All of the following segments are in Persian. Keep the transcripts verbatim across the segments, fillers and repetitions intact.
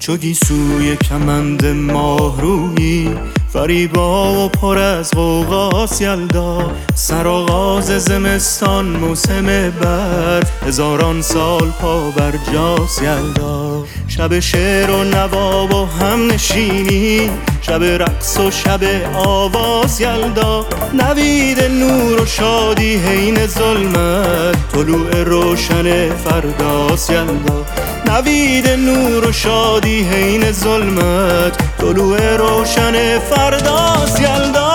شدی سوی کمند ماه رویی، فریبا و پر از غوغاست یلدا. سرآغاز زمستان موسم برف، هزاران سال پا بر جاست یلدا. شب شعر و نوا و هم نشینی، شب رقص و شب آواز یلدا. نوید نور و شادی حین ظلمت، طلوع روشن فرداست یلدا. نوید نور و شادی حین ظلمت، طلوع روشن فرداست یلدا.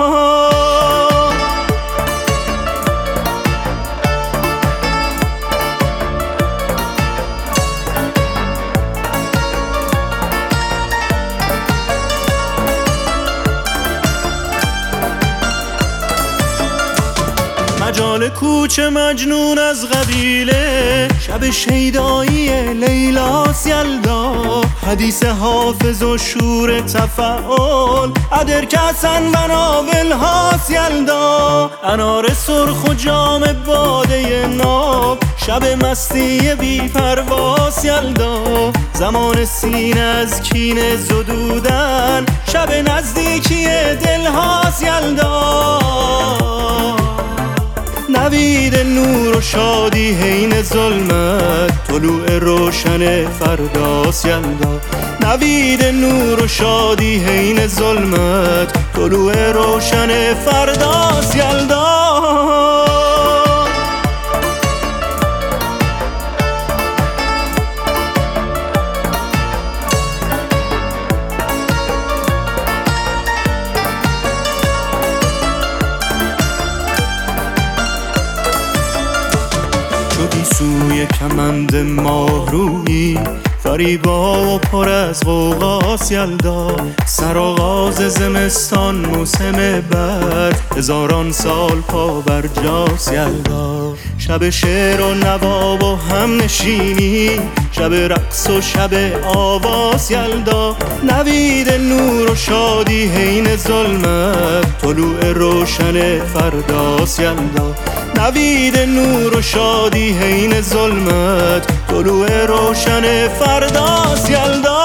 مجال کوچه مجنون از قبیله، شب شیدایی لیلاست یلدا. حدیث حافظ و شور تفعال، عدر کسن بناول هاست یلدا. انار سرخ و جام باده ناب، شب مستی بی پرواز یلدا. زمان سینه از کینه زدودن، شب نزدیکی دل هاست یلدا. نوید نور و شادی حین ظلمت، طلوع روشن فرداست یلدا. نوید نور و شادی حین ظلمت، طلوع روشن فرداست یلدا. شدی سوی کمند ماه رویی، فریبا و پر از غوغاست یلدا. سرآغاز زمستان موسم برف، هزاران سال پا بر جاست یلدا. شب شعر و نوا و هم نشینی، شب رقص و شب آواز یلدا. نوید نور و شادی حین ظلمت، طلوع روشن فرداست یلدا. نوید نور و شادی حین ظلمت، طلوع روشن فرداست یلدا.